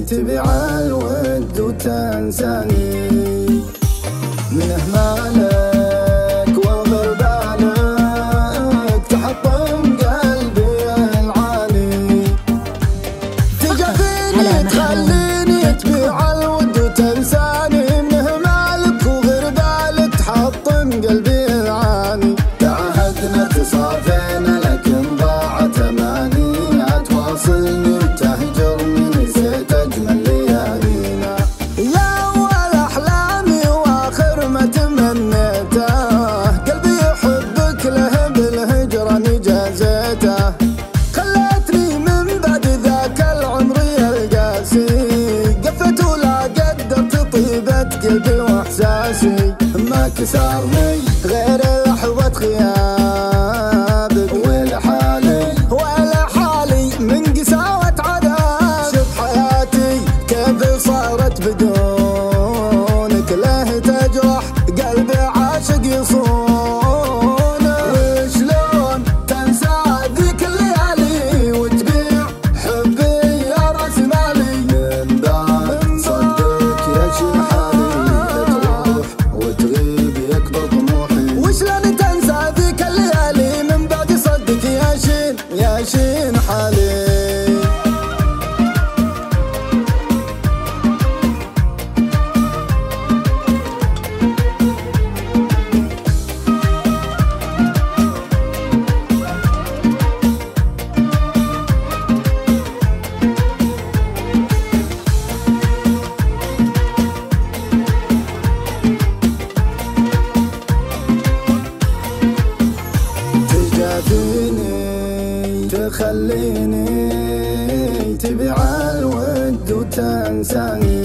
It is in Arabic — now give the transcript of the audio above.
تبيع الود وتنساني من اهمالك واغر بالك تحطم قلبي العالي تجا فيني تخليني تبيع الود وتنساني من اهمالك واغر بالك تحطم قلبي العالي تعهدنا تصافينا لكن ضاعت اماني تواصلني وتهجرني نسيت اجمل ليالينا يا اول احلامي واخر ما تمنيته قلبي يحبك له بالهجران جازيته خلتني من بعد ذاك العمر القاسي قفت ولا قدرت طيبة قلبي واحساسي ما كسرني غير لحظة غيابك ولا حالي من قساوة عذاب شوف حياتي كيف صارت بدونك له تجرح قلبي عاشق يصونه وشلون تنسى ذيك الليالي وتبيع حبي يا راس مالي من بعد صدق يا شين حالي تروح وتغيب يكبر طموحي وشلون تنسى ذيك الليالي من بعد صدق يا شين حالي تخليني تبيع الود وتنساني